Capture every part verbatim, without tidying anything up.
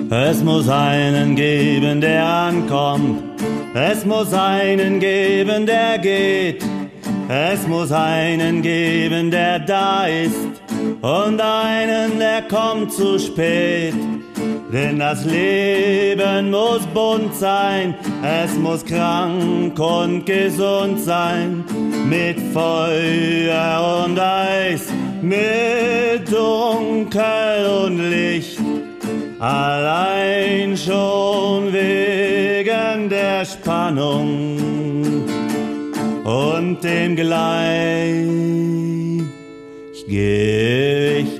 Es muss einen geben, der ankommt. Es muss einen geben, der geht. Es muss einen geben, der da ist. Und einen, der kommt zu spät. Denn das Leben muss bunt sein. Es muss krank und gesund sein. Mit Feuer und Eis, mit Dunkel und Licht. Allein schon wegen der Spannung und dem Gleichgewicht.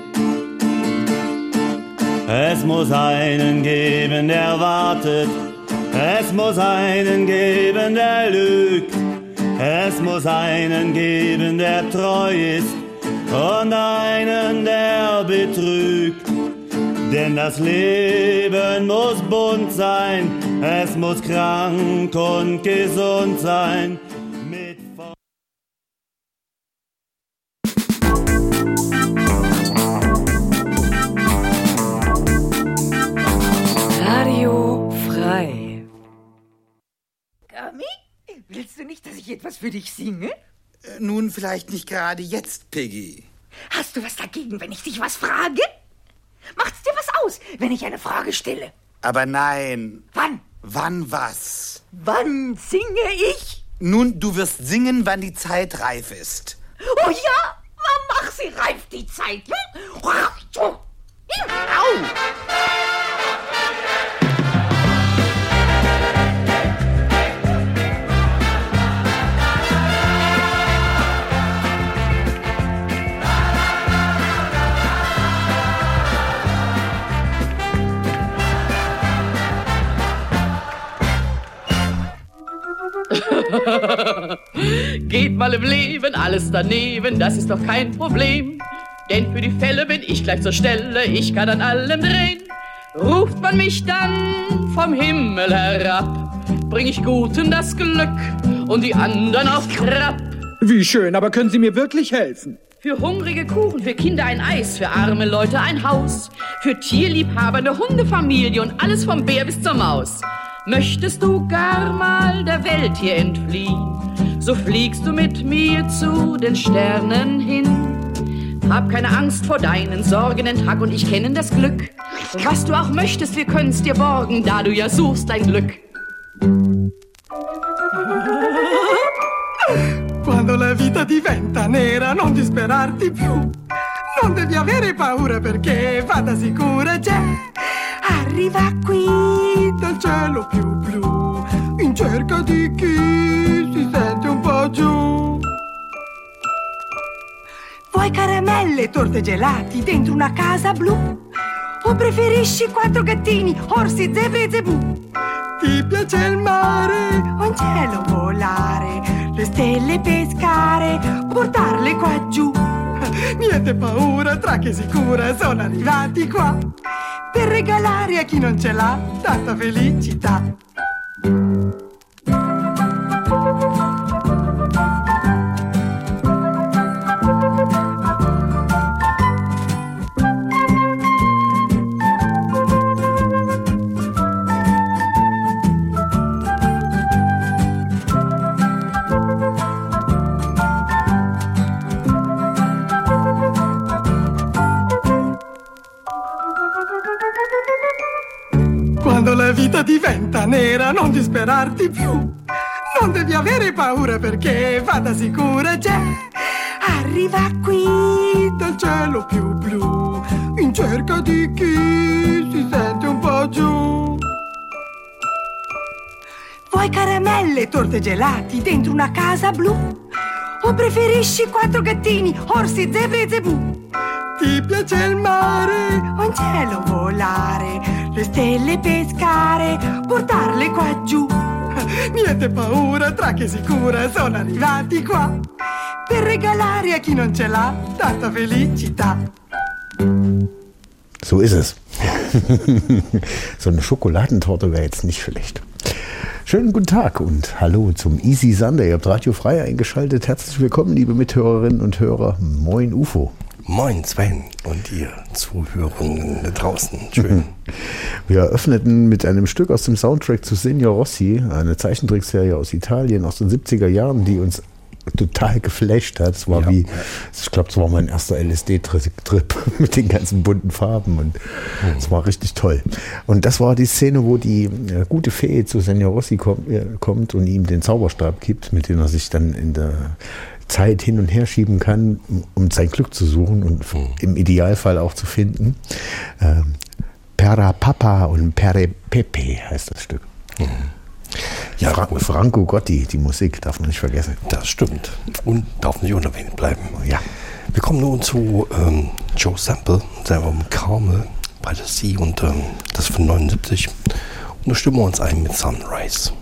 Es muss einen geben, der wartet. Es muss einen geben, der lügt. Es muss einen geben, der treu ist. Und einen, der betrügt. Denn das Leben muss bunt sein, es muss krank und gesund sein. Mit Radio frei. Gami, willst du nicht, dass ich etwas für dich singe? Äh, nun, vielleicht nicht gerade jetzt, Piggy. Hast du was dagegen, wenn ich dich was frage? Macht's dir was aus, wenn ich eine Frage stelle? Aber nein. Wann? Wann was? Wann singe ich? Nun, du wirst singen, wann die Zeit reif ist. Oh ja? Mach sie reif, die Zeit. Au! Geht mal im Leben alles daneben, das ist doch kein Problem. Denn für die Fälle bin ich gleich zur Stelle, ich kann an allem drehen. Ruft man mich dann vom Himmel herab, bring ich Guten das Glück und die anderen auf Trab. Wie schön, aber können Sie mir wirklich helfen? Für hungrige Kuchen, für Kinder ein Eis, für arme Leute ein Haus, für Tierliebhaber eine Hundefamilie und alles vom Bär bis zur Maus. Möchtest du gar mal der Welt hier entfliehen, so fliegst du mit mir zu den Sternen hin. Hab keine Angst vor deinen Sorgen, denn Tag und ich kennen das Glück. Was du auch möchtest, wir können's dir borgen, da du ja suchst dein Glück. Quando la vita diventa nera non disperarti più. Non devi avere paura perché vada sicura c'è. Arriva qui dal cielo più blu, in cerca di chi si sente un po' giù. Vuoi caramelle, torte gelati dentro una casa blu? O preferisci quattro gattini, orsi, zebre e zebù? Ti piace il mare o in cielo volare, le stelle pescare, portarle qua giù? Niente paura, tra che sicura sono arrivati qua per regalare a chi non ce l'ha tanta felicità. Quando la vita diventa nera non disperarti più. Non devi avere paura perché vada sicura c'è. Arriva qui dal cielo più blu, in cerca di chi si sente un po' giù. Vuoi caramelle, torte gelati dentro una casa blu? O preferisci quattro gattini, orsi, zebre e zebù? Ti piace il mare o in cielo volare, le stelle pescare, portarle qua giù? Niente paura, tra che sicura sono arrivati qua per regalare a chi non ce l'ha tanta felicità. So ist es. So eine Schokoladentorte wäre jetzt nicht schlecht. Schönen guten Tag und hallo zum Easy Sunday. Ihr habt Radio frei eingeschaltet. Herzlich willkommen, liebe Mithörerinnen und Hörer. Moin U F O. Moin Sven und ihr Zuhörenden da draußen. Schön. Wir eröffneten mit einem Stück aus dem Soundtrack zu Signor Rossi, eine Zeichentrickserie aus Italien aus den siebziger Jahren, die uns total geflasht hat. Es war ja, wie, ich glaube, es war mein erster L S D-Trip mit den ganzen bunten Farben und es mhm. war richtig toll. Und das war die Szene, wo die äh, gute Fee zu Signor Rossi kommt, äh, kommt und ihm den Zauberstab gibt, mit dem er sich dann in der Zeit hin und her schieben kann, um sein Glück zu suchen und mhm. im Idealfall auch zu finden. Ähm, Pera Papa und Pere Pepe heißt das Stück. Mhm. Ja, Fra- Franco Gotti, die Musik, darf man nicht vergessen. Das stimmt. Und darf nicht unerwähnt bleiben. Ja. Wir kommen nun zu ähm, Joe Sample, seinem Carmel bei der Sea und ähm, das von neunundsiebzig. Und da stimmen wir uns ein mit Sunrise.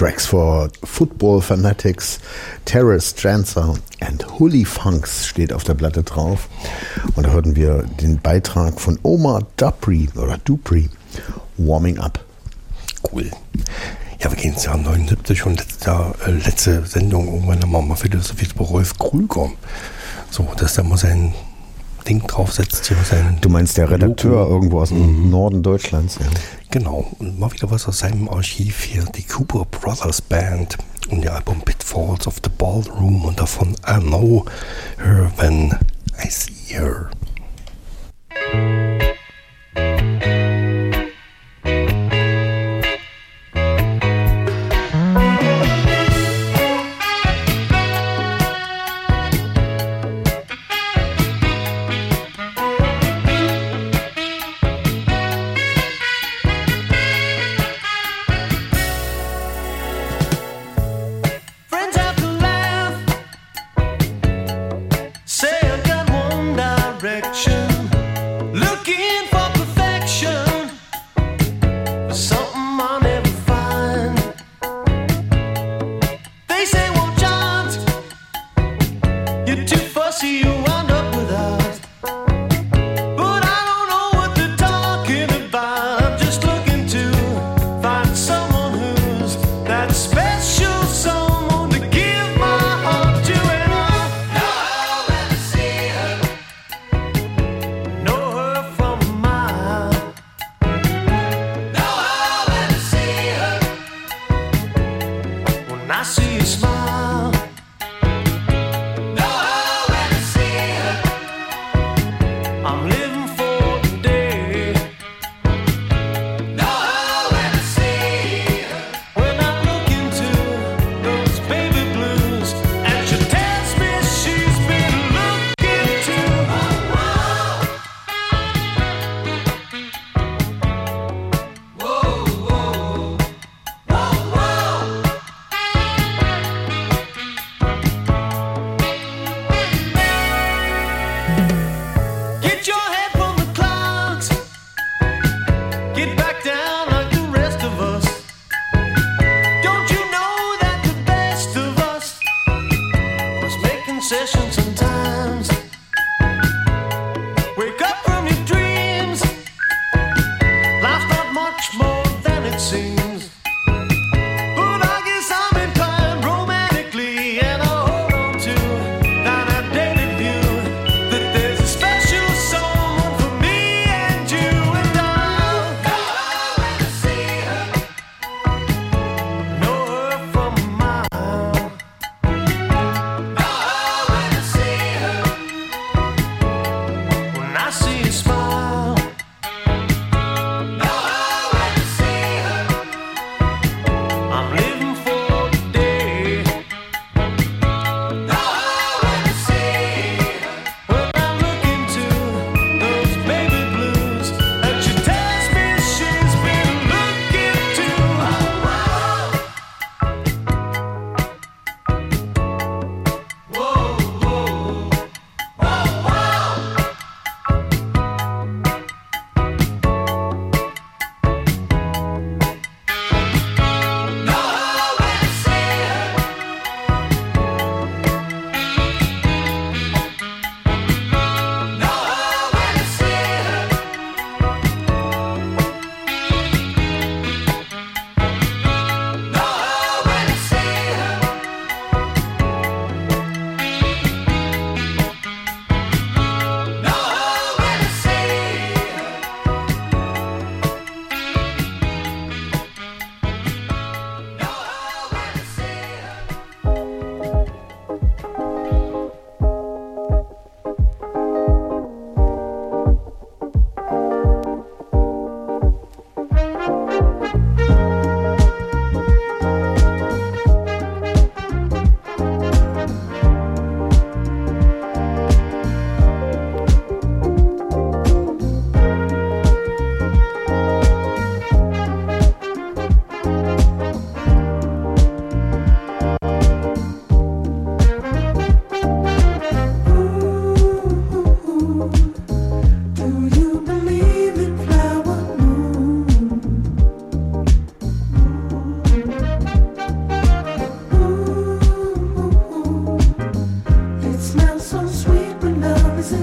Tracks for Football Fanatics, Terrace Dancer and Holy Funks steht auf der Platte drauf. Und da hörten wir den Beitrag von Omar Dupree oder Dupree, Warming Up. Cool. Ja, wir gehen ins Jahr neunundsiebzig und letzte, Jahr, äh, letzte Sendung irgendwann haben wir mal philosophiert bei Rolf Krüger. So, dass der mal sein Ding draufsetzt. Hier sein du meinst der Redakteur Logo. Irgendwo aus dem mhm. Norden Deutschlands, ja. Genau, und mal wieder was aus seinem Archiv hier, die Cooper Brothers Band und ihr Album Pitfalls of the Ballroom und davon I Know Her When I See Her. Say I got one direction.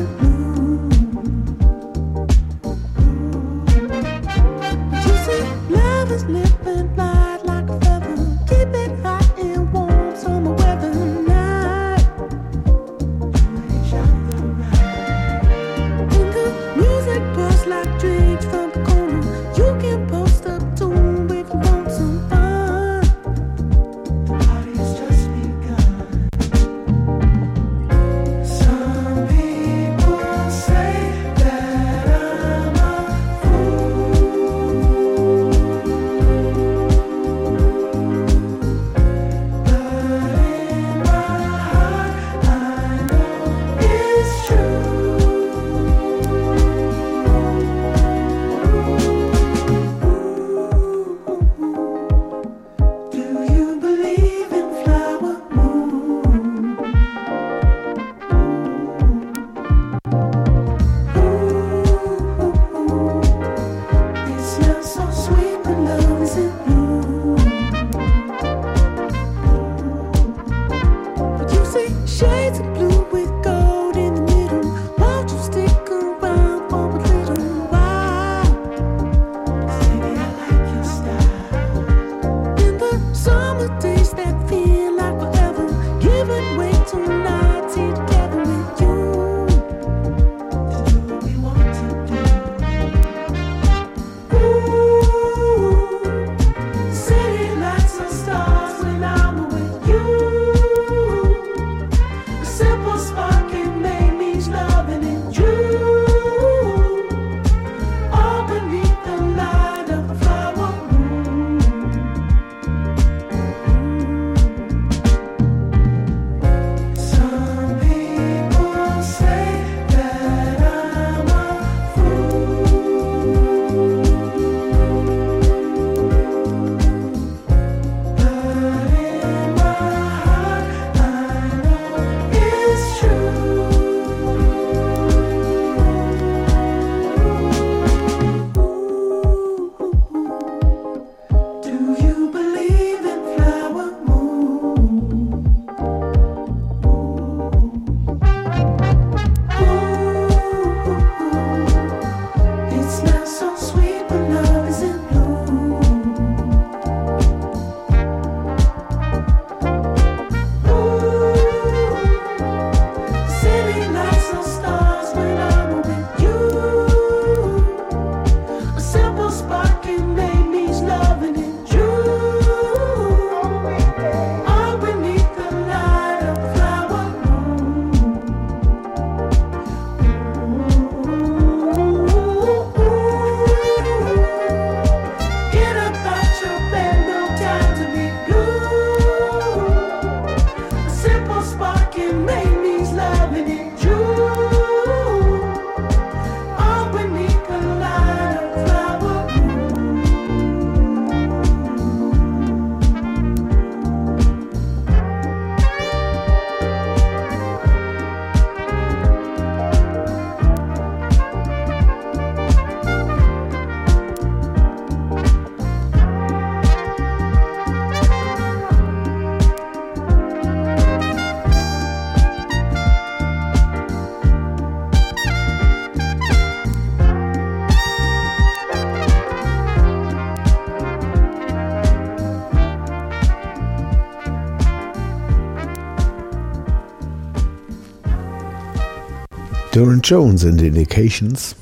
Durand Jones in the Indications,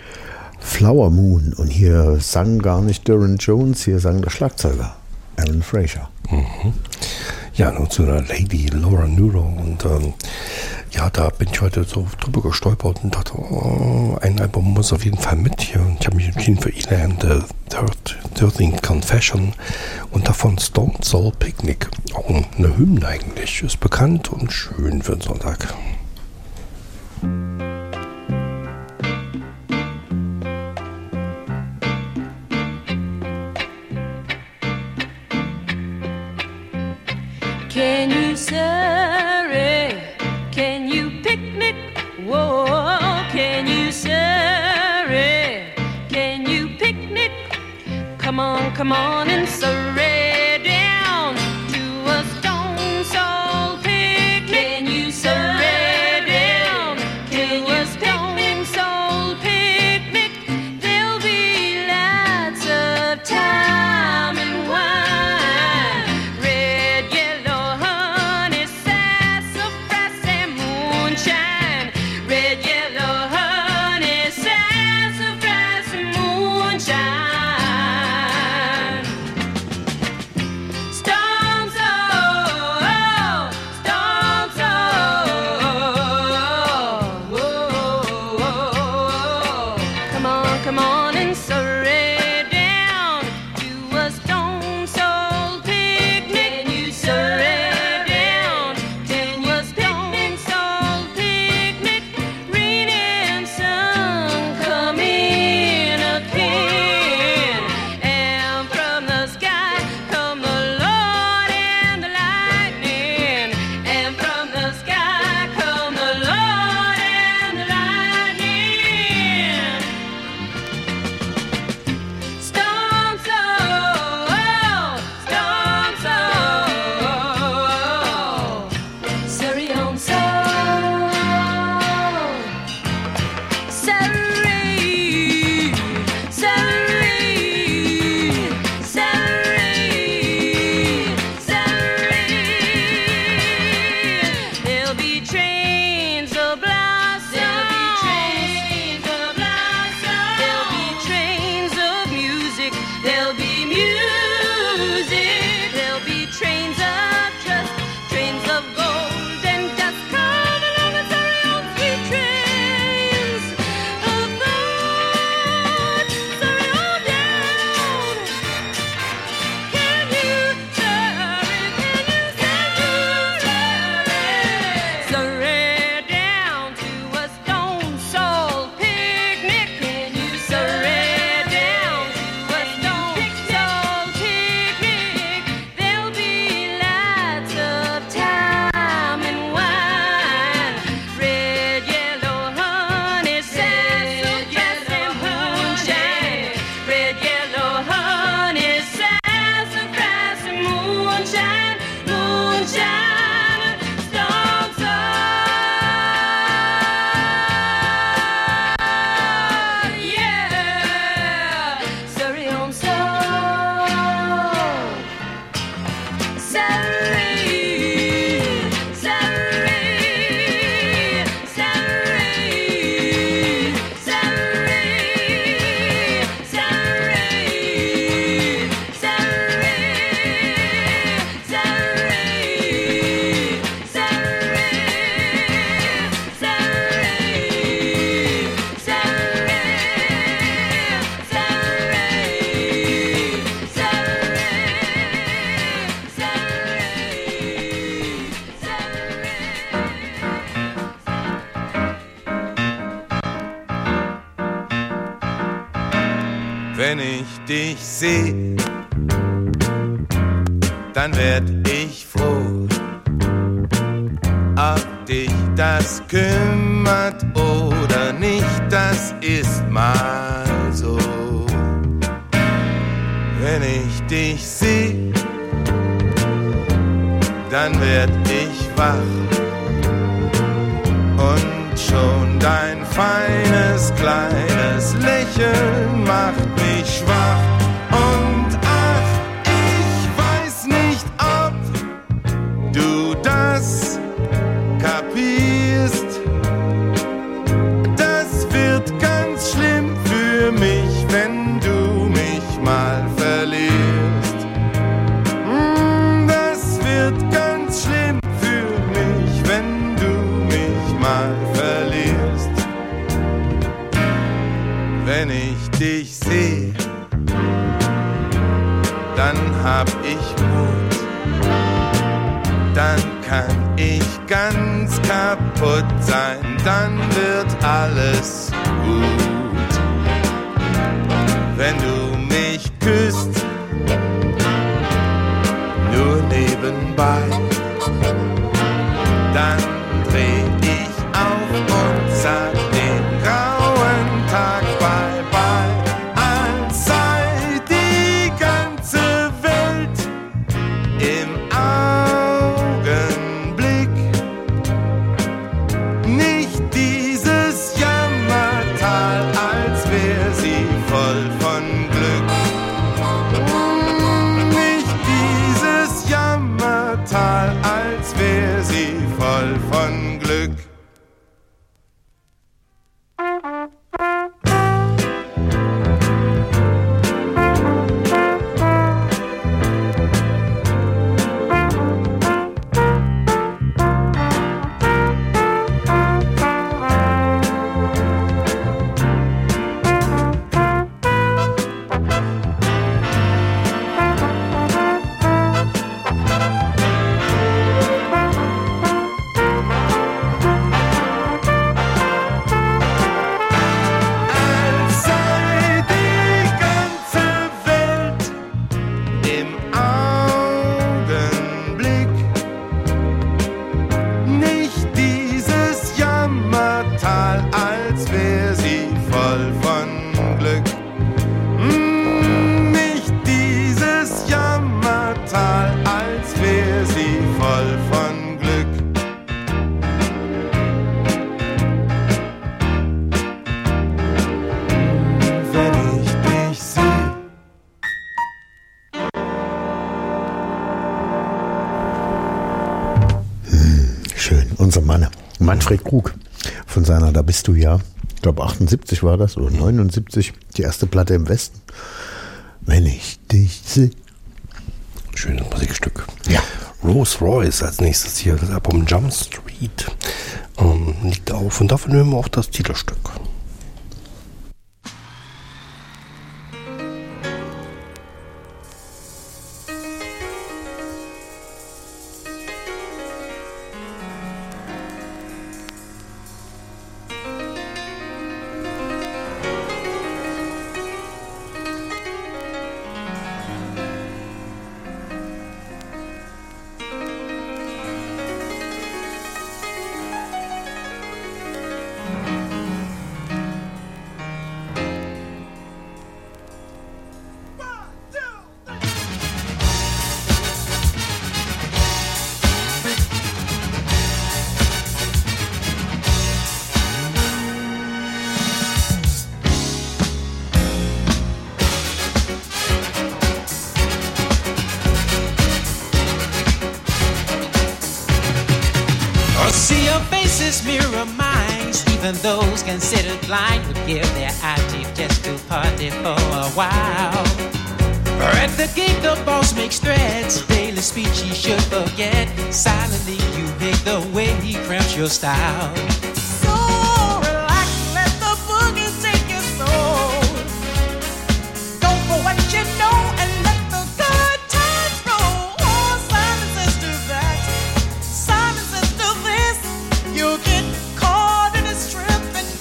Flower Moon. Und hier sang gar nicht Durand Jones, hier sang der Schlagzeuger Alan Fraser. Mhm. Ja, nun zu einer Lady Laura Nyro. Und ähm, ja, da bin ich heute so drüber gestolpert und dachte, oh, ein Album muss auf jeden Fall mit hier. Und ich habe mich entschieden für Ela and the thirteenth Confession und davon Stone Soul Picnic. Auch eine Hymne eigentlich. Ist bekannt und schön für den Sonntag. Can you surrey? Can you picnic? Whoa, can you surrey? Can you picnic? Come on, come on and surrey down to a Stone Soul picnic. Can you surrey down to a on in Surrey down to a stone soul picnic. Can you Surrey down to a stone soul picnic? Rain and sun come in again, and from the sky come the Lord and the lightning, and from the sky come the Lord and the lightning. Storm soul, storm soul, Surrey on soul, Surrey, Surrey, Surrey, Surrey. There'll be trains of blossom. There'll be trains of blossom. There'll be trains of music. There'll be music. There'll be trains of trust, trains of gold and dust. Come along and Surrey on sweet trains of thought. Surrey on down. Can you Surrey? Can you Surrey? Surrey down to a stone soul picnic. Can you Surrey down to a stone soul picnic? There'll be lots of time and wine, red, yellow, honey, sassafras and moonshine. Red, yellow, honey, sassafras and moonshine, moonshine, storm soul, yeah, Surrey on soul, Surrey, Surrey, Surrey, Surrey, Surrey, Surrey, Wenn ich dich seh, dann werd ich froh. Ob dich das kümmert oder nicht, das ist mal so. Wenn ich dich seh, dann werd ich wach und schon dein feines kleines Lächeln macht mich schwach. Und ach, ich weiß nicht, ob du das kapierst. Das wird ganz schlimm für mich, wenn du mich mal verlierst. Mm, Das wird ganz schlimm für mich, wenn du mich mal verlierst. Wenn ich dich seh, dann hab ich Mut. Dann kann ich ganz kaputt sein, dann wird alles gut. Wenn du mich küsst, nur nebenbei, dann dreh ich auf und sag den grauen Tag bye bye, als sei die ganze Welt im Augenblick. Nicht dieses Jammertal, als wär sie voll von Glück. Nicht dieses Jammertal, Manfred Krug von seiner Da bist du ja. Ich glaube achtundsiebzig war das oder neunundsiebzig. Die erste Platte im Westen. Wenn ich dich sehe. Schönes Musikstück. Ja. Rose Royce als nächstes hier. Das Album Jump Street ähm, liegt auf. Und davon hören wir auch das Titelstück. Those considered blind would give their eye teeth just to party for a while. Or at the gate the boss makes threats, daily speech he should forget. Silently you hate the way he cramps your style. So relax, let the boogie take your soul. Go for what you know and let the good times roll. Oh, Simon says to that, Simon says to this, you'll get caught in his trip.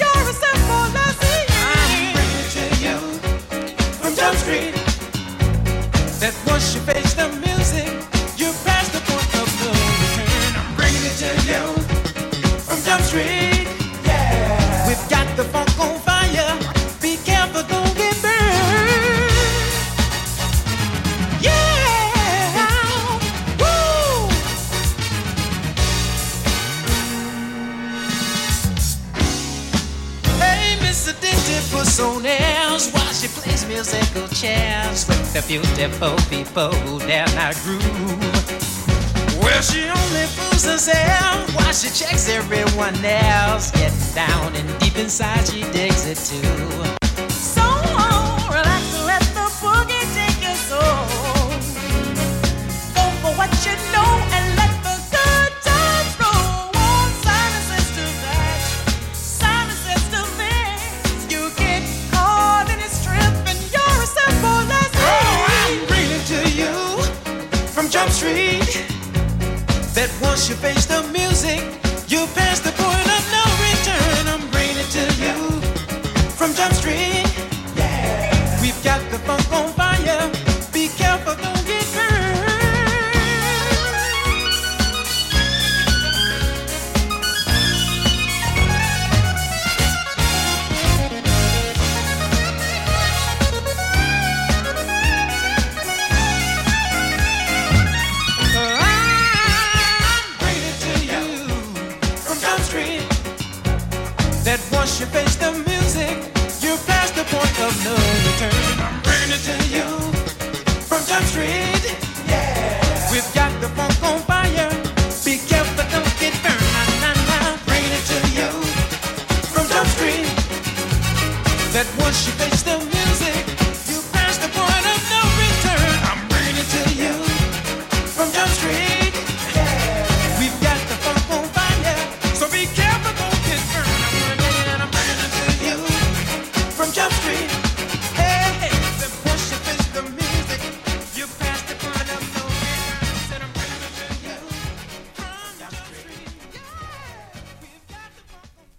That once you face the music, you pass the point of no return. I'm bringing it to you from Jump Street. Yeah, we've got the funk on fire. Be careful, don't get burned. Yeah, woo. Hey, Mister Dinty, puts on airs while she plays musical chairs with the beautiful people down our groove. Well, she only fools herself while she checks everyone else. Getting down and deep inside, she digs it too. So relax and let the boogie take your soul. Go for what you know and let the good times roll. Oh, Simon says to that, Simon says to this, you get caught in his trip and you're a simple as oh, I'm bringing it to you from Jump Street. That once you face the music, you pass the point of no return. I'm bringing it to you from Jump Street. Yeah, we've got the funk on fire. Be careful, don't get burned. That once you face the music, you pass the point of no return. I'm bringing it to you from Jump Street. Yeah, we've got the funk on fire. Be careful, don't get burned. Nah, nah, nah. Bringing it to you from Jump Street. That once you face the music, you pass the point of no return. I'm bringing it to you from Jump Street. Yeah, we've got the funk on fire. So be careful, don't get burned. From Jump Street, hey, hey, the push you face the music, you pass the point of no return. Said I'm bringing it to you from Jump Street. Yeah, we've got the funk on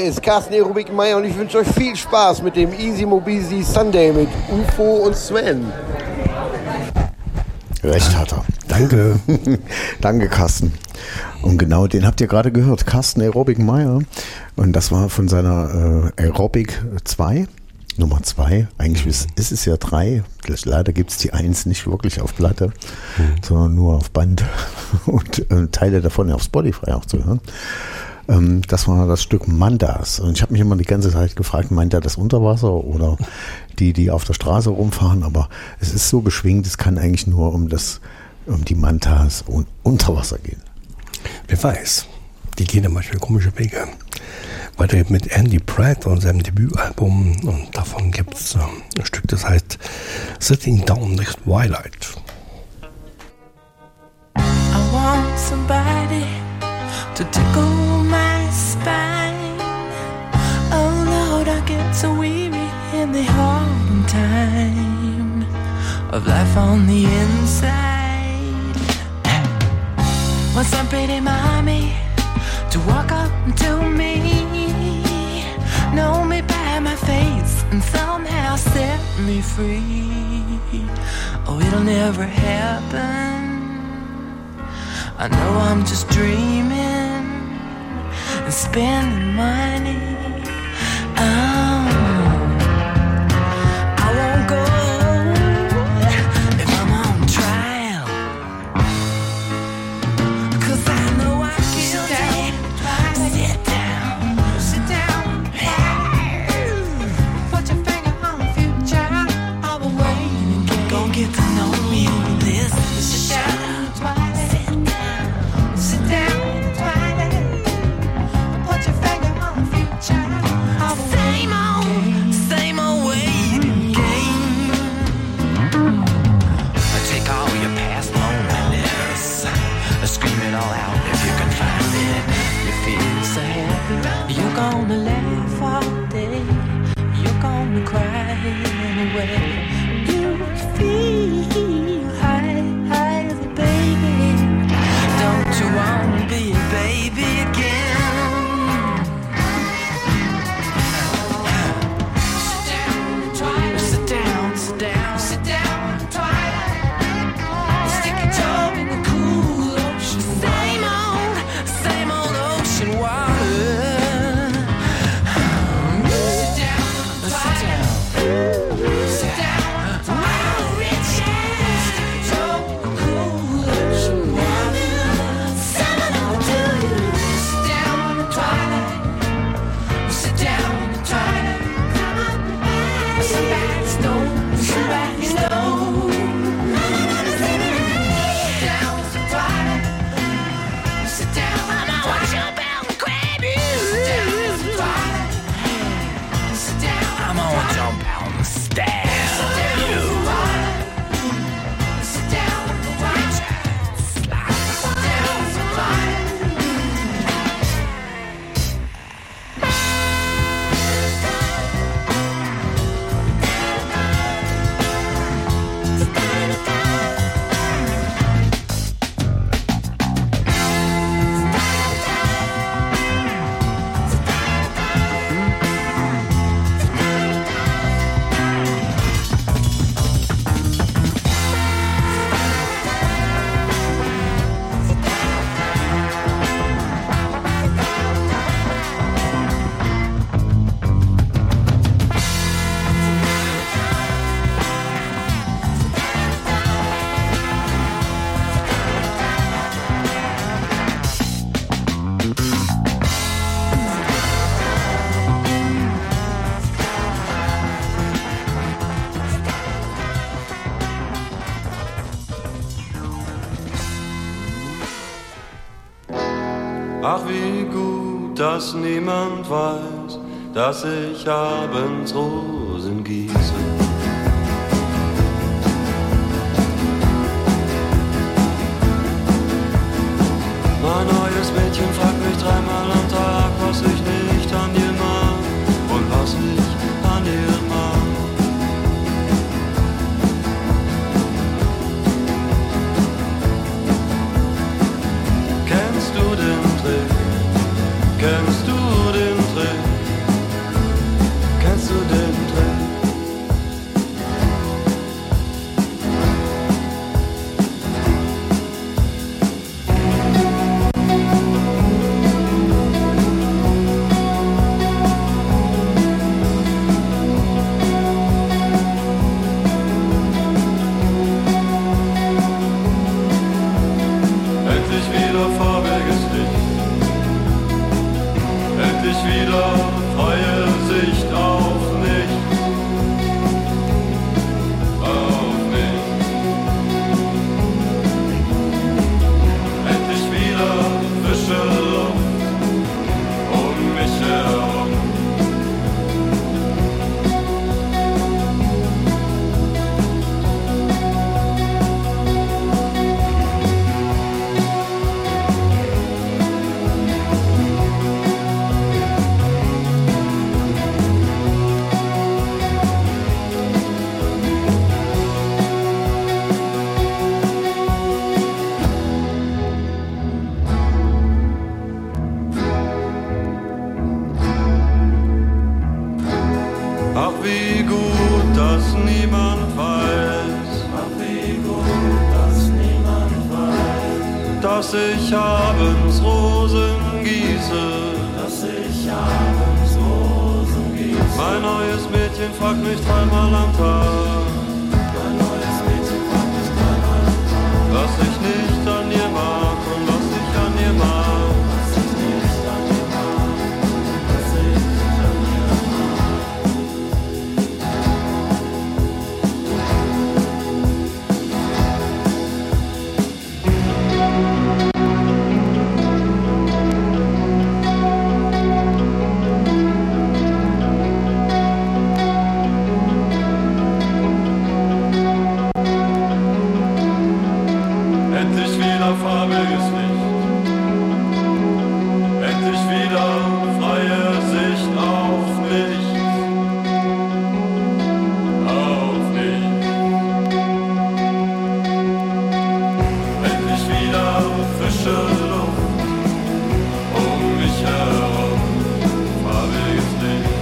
ist Carsten Aerobik-Meyer und ich wünsche euch viel Spaß mit dem Easy Mobisi Sunday mit U F O und Sven. Recht hat er. Danke. Danke, Carsten. Und genau den habt ihr gerade gehört, Carsten Aerobik-Meyer. Und das war von seiner äh, Aerobic zwei, Nummer zwei. Eigentlich ist, ist es ja drei. Leider gibt es die eins nicht wirklich auf Platte, mhm. sondern nur auf Band und äh, Teile davon ja auf Spotify auch zu hören. Ähm, das war das Stück Mandas. Und ich habe mich immer die ganze Zeit gefragt, meint er das Unterwasser oder die, die auf der Straße rumfahren? Aber es ist so geschwingt, es kann eigentlich nur um das um die Mantas und Unterwasser gehen. Wer weiß, die gehen ja manchmal komische Wege. Weiter mit Andy Pratt und seinem Debütalbum und davon gibt es ähm, ein Stück, das heißt Sitting Down the Twilight. I want somebody to tickle my spine. Oh Lord, I get so weary in the hard time of life on the inside. Want some pretty mommy to walk up to me, know me by my face and somehow set me free. Oh, it'll never happen. I know I'm just dreaming and spending money. Oh, I won't go if I'm on trial, 'cause I know I'm guilty. Sit down, sit down, hey. Put your finger on the future of the waiting game. Go get to know me. Listen, sit down, sit down, sit down. Put your finger on the future of the same old, same old waiting game. Take all your past loneliness, scream it all out if you can find it. You feel so happy, you're gonna laugh all day, you're gonna cry away. You feel high, high as a baby. Don't you wanna be a baby again? Sit down, sit down, sit down, twilight. Stick your toe in the cool ocean. Same old, same old ocean water. Sit down, sit down, sit down, twilight. Stick your toe in the cool ocean water. Someone will do you. Sit down, twilight. Sit down, twilight. Somebody's know, somebody's know. Sit down, twilight. Sit down, I'ma watch your bell and grab you. Sit down, twilight. Sit down, I'ma watch your bell and stab you. Sit down, twilight. Slide. Sit down, twilight. Ach, wie gut, dass niemand weiß, dass ich abends Rosen gieße. Mein neues Mädchen fragt mich dreimal am Tag, was ich nicht an ihr mag und was ich an ihr mag. Kennst du den Trick? Kennst du den Trick? gut, dass niemand weiß. Ach, wie gut, dass niemand weiß. Dass ich abends Rosen gieße. Dass ich abends Rosen gieße. Mein neues Mädchen fragt mich dreimal am Tag. Mein neues Mädchen fragt mich dreimal am Tag. Was ich nicht an ihr mag und was ich an ihr mag. Was ich nicht an ihr mag und was ich an ihr mag. Endlich wieder farbiges Licht, endlich wieder freie Sicht auf mich, auf mich. Endlich wieder frische Luft um mich herum, farbiges Licht.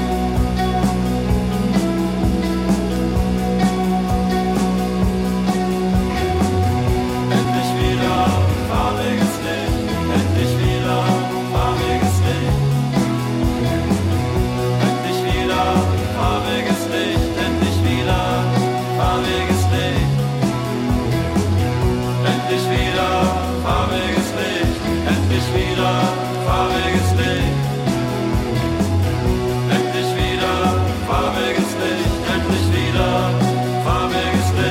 Endlich wieder farbiges Licht, endlich wieder farbiges Licht. Endlich wieder farbiges Licht, endlich wieder farbiges Licht. Endlich wieder farbiges Licht, endlich wieder farbiges Licht. Endlich wieder farbiges Licht, endlich wieder farbiges Licht.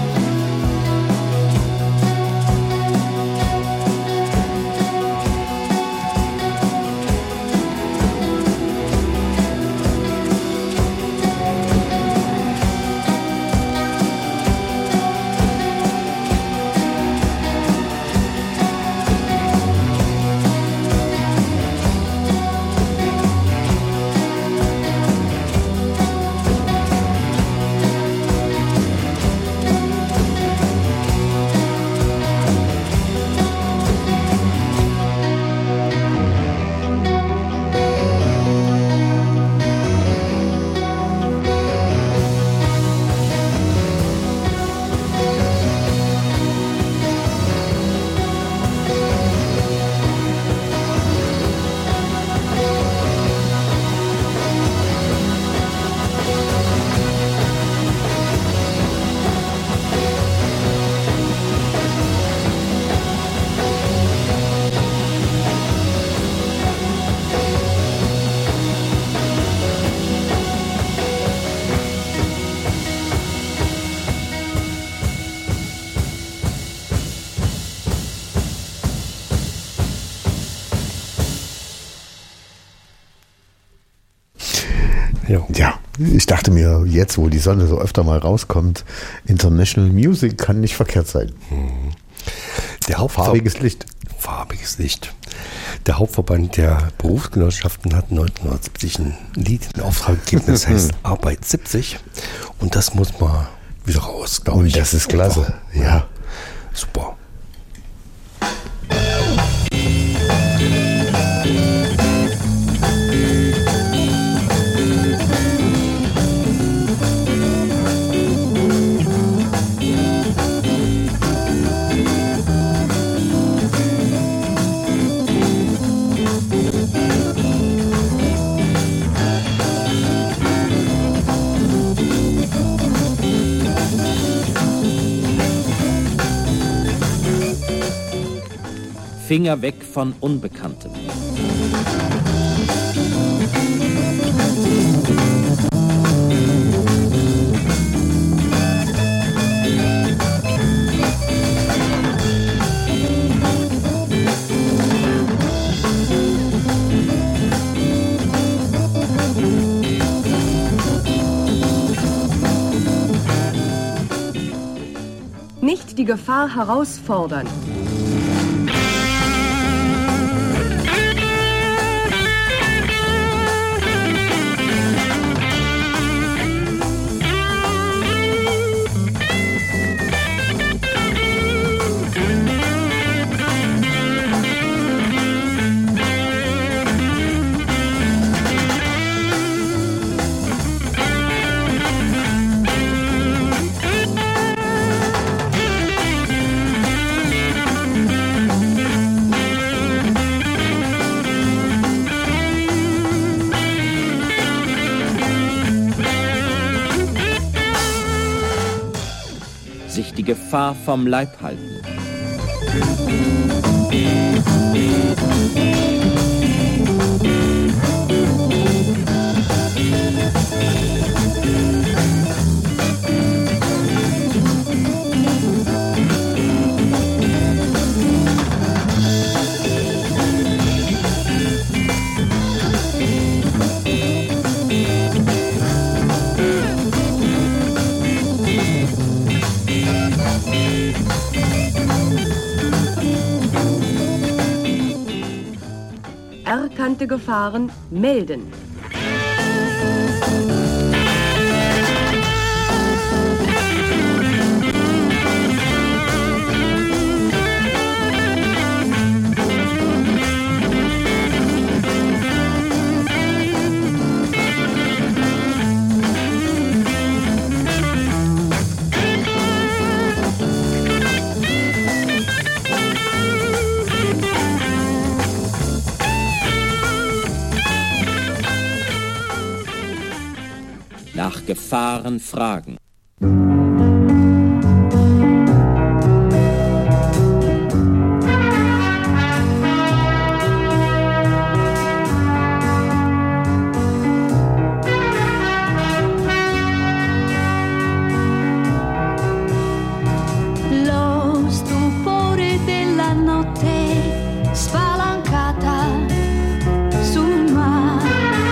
Ja, ich dachte mir, jetzt, wo die Sonne so öfter mal rauskommt, International Music kann nicht verkehrt sein. Der Hauptver- Farbiges Licht. Farbiges Licht. Der Hauptverband der Berufsgenossenschaften hat neunzehnhundertsiebzig ein Lied in Auftrag gegeben, das heißt Arbeit siebzig. Und das muss mal wieder raus, glaube ich. Und das ist klasse. Ja. Ja. Super. Finger weg von Unbekanntem. Nicht die Gefahr herausfordern. sich die Gefahr vom Leib halten. Erkannte Gefahren melden. Nach Gefahren fragen. Lo stupore della notte spalancata sul mare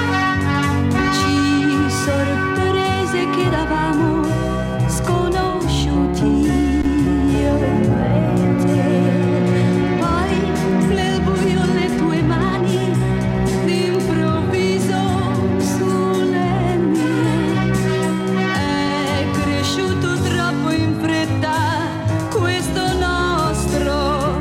ci sorprese che eravamo sconosciuti io e te. Poi nel buio le tue mani d'improvviso sulle mie è cresciuto troppo in fretta questo nostro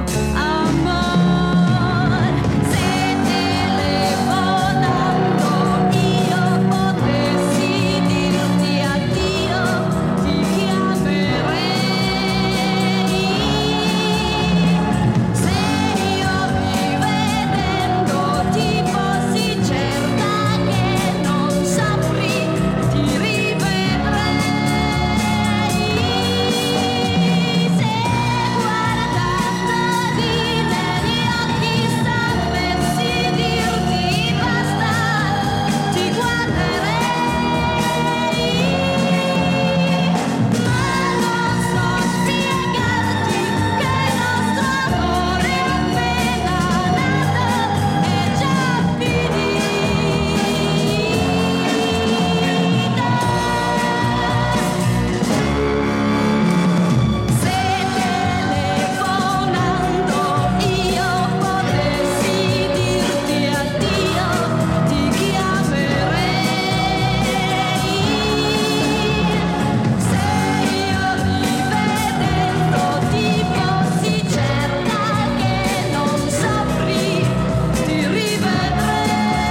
amor. Se telefonando io potessi dirti addio, ti chiamerei. Se io rivedendo ti fossi certa che non saprei, ti rivedrei. Se guardandoti negli occhi sapessi dirti basta, ti guarderei. Ma non so spiegarti che il nostro amore appena nato è già finito. Se telefonando io potessi dirti addio, ti chiamerei. Se io rivedendo ti fossi certa che non saprei, ti rivedrei.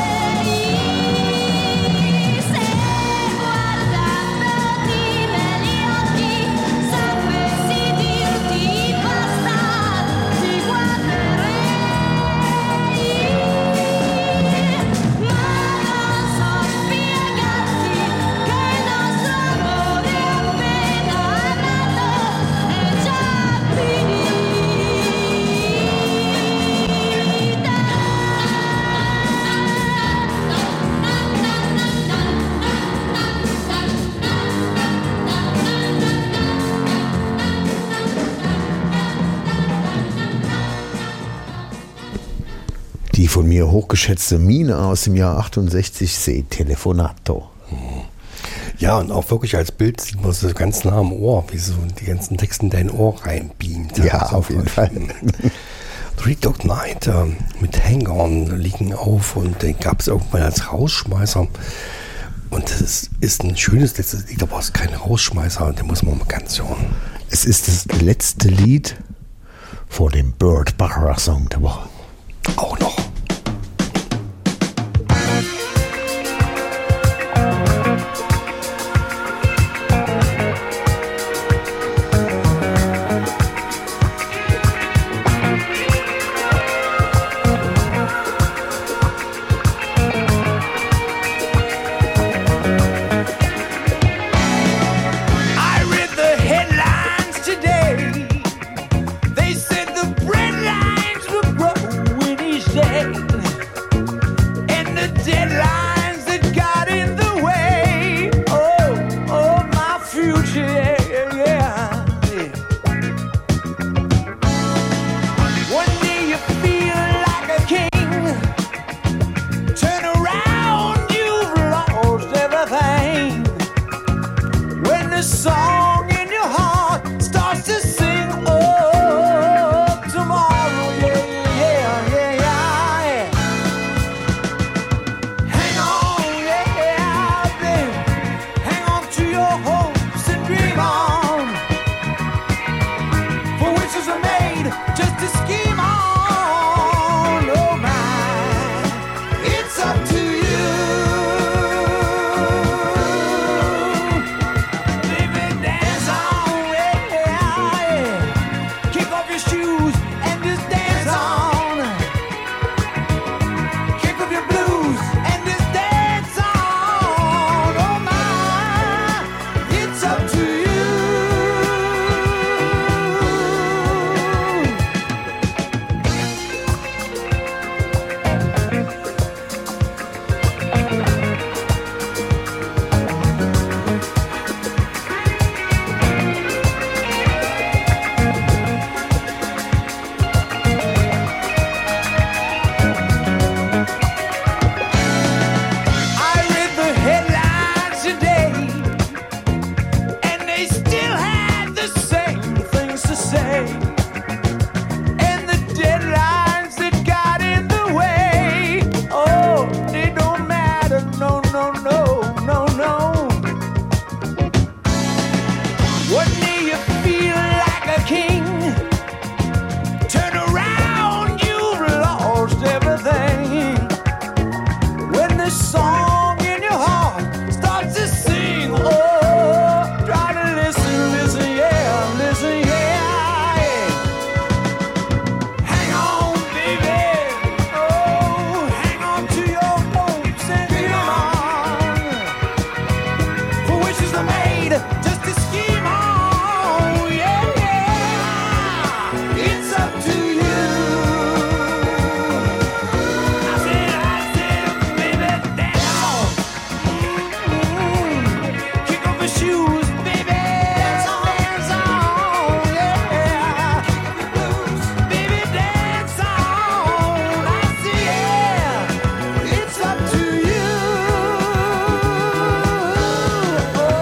Se guardandoti negli occhi sapessi dirti basta, ti guarderei. Ma non so spiegarti che il nostro amore appena nato è già finito. Die von mir hochgeschätzte Mine aus dem Jahr achtundsechzig, Se Telefonato. Ja, und auch wirklich als Bild sieht man so ganz nah am Ohr, wie so die ganzen Texte in dein Ohr reinbeamt. Ja, auf jeden Fall. Three Dog Night äh, mit Hang On liegen auf und den gab es irgendwann als Rausschmeißer. Und das ist, ist ein schönes letztes Lied, aber es ist kein Rausschmeißer, den muss man mal ganz hören. Es ist das letzte Lied vor dem Burt Bacharach Song der Woche. Auch noch. I read the headline. ho, ho.